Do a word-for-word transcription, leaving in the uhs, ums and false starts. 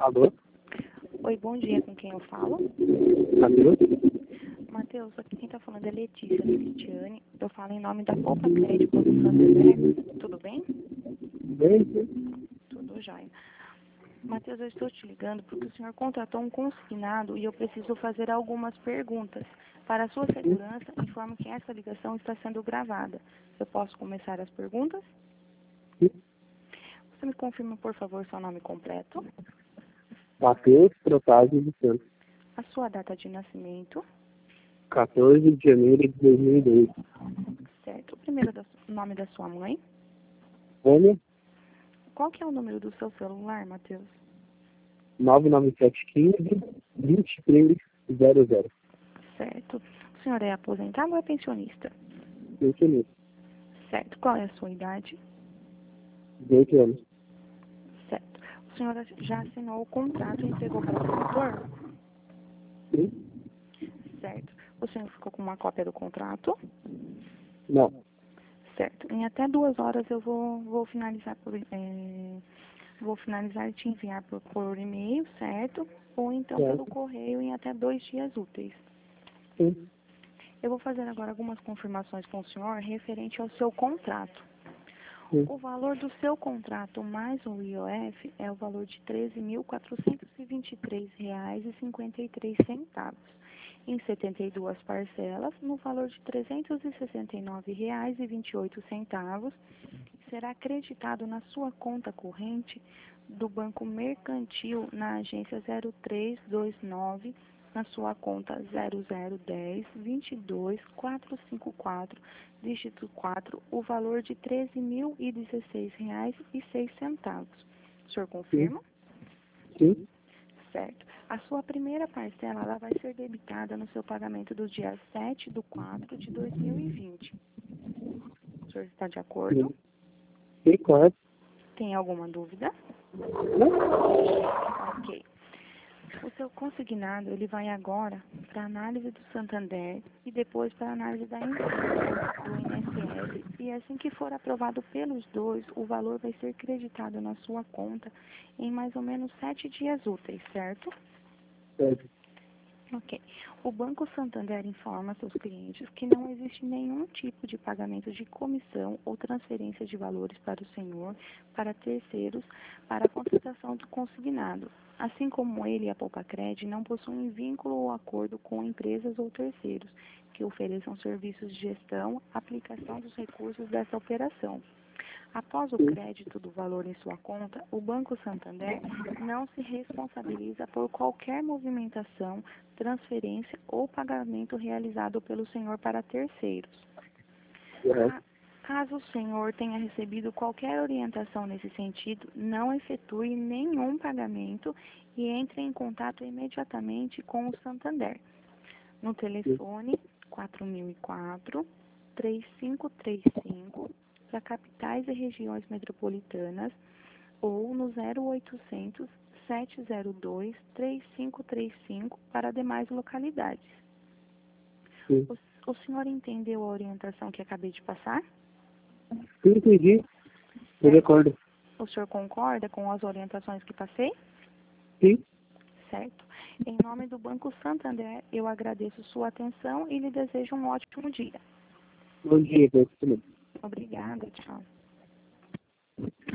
Alô? Oi, bom dia, com quem eu falo? Matheus? Matheus, aqui quem está falando é Letícia Cristiane. Eu falo em nome da Poupa Crédito do Santander. Tudo bem? Bem, sim. Tudo jóia. Matheus, eu estou te ligando porque o senhor contratou um consignado e eu preciso fazer algumas perguntas. Para a sua segurança, informo que essa ligação está sendo gravada. Eu posso começar as perguntas? Sim. Você me confirma, por favor, seu nome completo, Matheus Protásio dos Santos. a sua data de nascimento, quatorze de janeiro de dois mil e dois. certo? O primeiro da- nome da sua mãe. Fone Qual que é o número do seu celular, Matheus? nove nove sete um cinco, dois três zero zero. Certo. O senhor é aposentado ou é pensionista? Pensionista. Certo. Qual é a sua idade? dezoito anos. Certo. O senhor já assinou o contrato e entregou para o corretor? Sim? Certo. O senhor ficou com uma cópia do contrato? Não. Certo. Em até duas horas eu vou, vou finalizar por é, vou finalizar e te enviar por, por e-mail, certo? Ou então pelo Certo. correio em até dois dias úteis. Sim. Eu vou fazer agora algumas confirmações com o senhor referente ao seu contrato. Sim. O valor do seu contrato mais o I O F é o valor de treze mil quatrocentos e vinte e três reais e cinquenta e três centavos, em setenta e duas parcelas, no valor de trezentos e sessenta e nove reais e vinte e oito centavos, será acreditado na sua conta corrente do Banco Mercantil na agência zero três dois nove, na sua conta zero zero um zero, vinte e dois, quatrocentos e cinquenta e quatro, dígito quatro, o valor de treze mil e dezesseis reais e seis centavos. O senhor confirma? Sim. Certo. A sua primeira parcela ela vai ser debitada no seu pagamento do dia sete de quatro de dois mil e vinte. O senhor está de acordo? Sim. Sim, correto. Tem alguma dúvida? Não? Ok. O seu consignado, ele vai agora para análise do Santander e depois para análise da empresa, do I N S S. E assim que for aprovado pelos dois, o valor vai ser creditado na sua conta em mais ou menos sete dias úteis, certo? Certo. Ok. O Banco Santander informa seus clientes que não existe nenhum tipo de pagamento de comissão ou transferência de valores para o senhor, para terceiros, para a contratação do consignado. Assim como ele e a Poupa-Cred não possuem vínculo ou acordo com empresas ou terceiros que ofereçam serviços de gestão, aplicação dos recursos dessa operação. Após o crédito do valor em sua conta, o Banco Santander não se responsabiliza por qualquer movimentação, transferência ou pagamento realizado pelo senhor para terceiros. Correto. Caso o senhor tenha recebido qualquer orientação nesse sentido, não efetue nenhum pagamento e entre em contato imediatamente com o Santander. No telefone quatro mil e quatro, três cinco três cinco, para capitais e regiões metropolitanas, ou no zero oitocentos, sete zero dois, três cinco três cinco para demais localidades. Sim. O, o senhor entendeu a orientação que acabei de passar? Sim, entendi. Eu recordo. O senhor concorda com as orientações que passei? Sim. Certo. Em nome do Banco Santander, eu agradeço sua atenção e lhe desejo um ótimo dia. Bom dia, Deus. Obrigada, tchau.